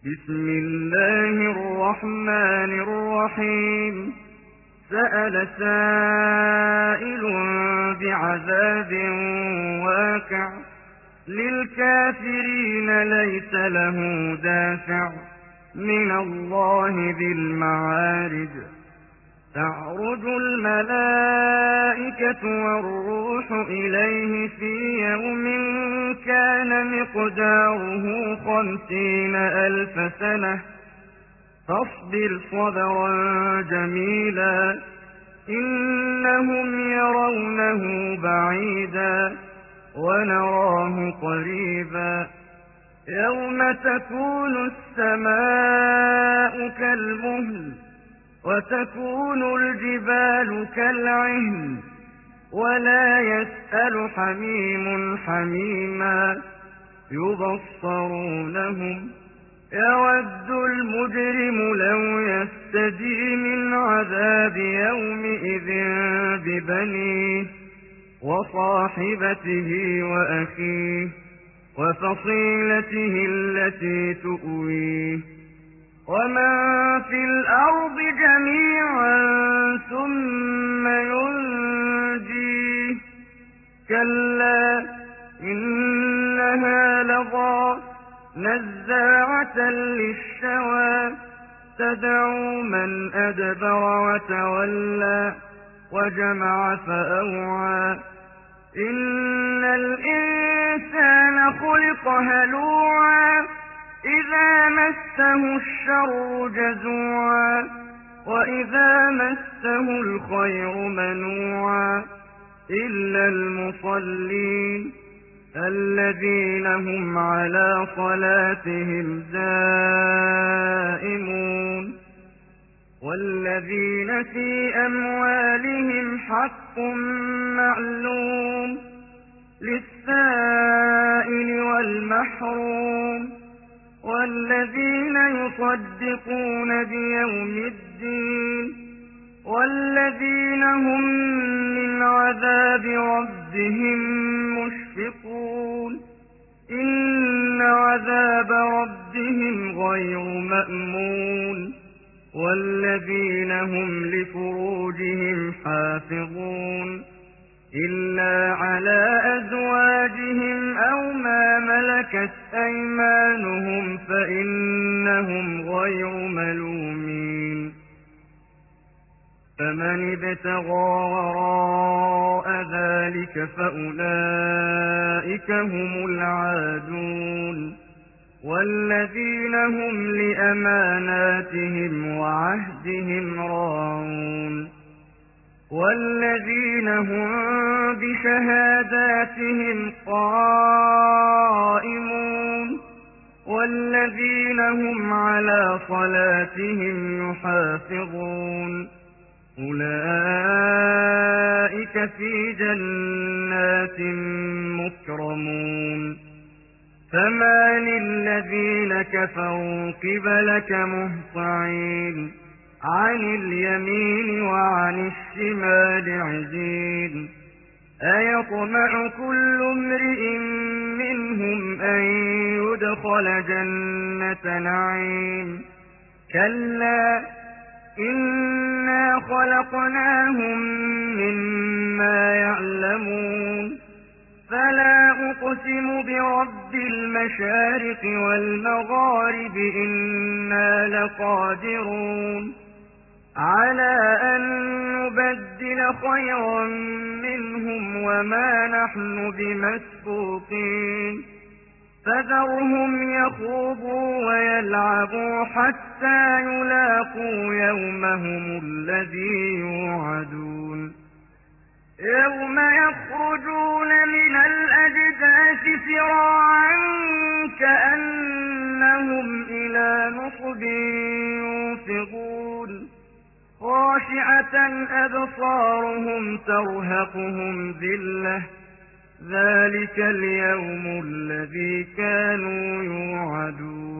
بسم الله الرحمن الرحيم سأل سائل بعذاب واقع للكافرين ليس له دافع من الله ذي المعارج تعرج الملائكة والروح إليه في يوم كان مقداره 50,000 سنة فاصبر صبرا جميلا إنهم يرونه بعيدا ونراه قريبا يوم تكون السماء كالمهل وتكون الجبال كالعهن ولا يسأل حميم حميما يبصرونهم يود المجرم لو يفتدي من عذاب يومئذ ببنيه وصاحبته وأخيه وفصيلته التي تؤويه ومن في الأرض جميعا ثم ينجيه كلا إنها لظى نزاعة للشوى تدعو من أدبر وتولى وجمع فأوعى إن الإنسان خلق هلوعا إذا مسه الشر جزوعا وإذا مسه الخير منوعا إلا المصلين الذين هم على صلاتهم دائمون والذين في أموالهم حق معلوم للسائل والمحروم والذين يصدقون بيوم الدين والذين هم من عذاب ربهم مشفقون إن عذاب ربهم غير مأمون والذين هم لفروجهم حافظون إلا على أزواجهم أو ما ملكت أيمانهم فإنهم غير ملومين فمن ابتغى وراء ذلك فأولئك هم العادون والذين هم لأماناتهم وعهدهم راعون والذين هم بشهاداتهم قائمون والذين هم على صلاتهم يحافظون أولئك في جنات مكرمون فما للذين كفروا قبلك مهطعين عن اليمين وعن الشمال عزين أيطمع كل امرئ منهم أن يدخل جنة نعيم كلا إنا خلقناهم مما يعلمون فلا أقسم برب المشارق والمغارب إنا لقادرون على أن نبدل خيرا منهم وما نحن بمسبوقين فذرهم يخوضوا ويلعبوا حتى يلاقوا يومهم الذي يوعدون يوم يخرجون من الأجداث سراعا كأنهم إلى نصب يوفضون خاشعة أبصارهم ترهقهم ذلة ذلك اليوم الذي كانوا يوعدون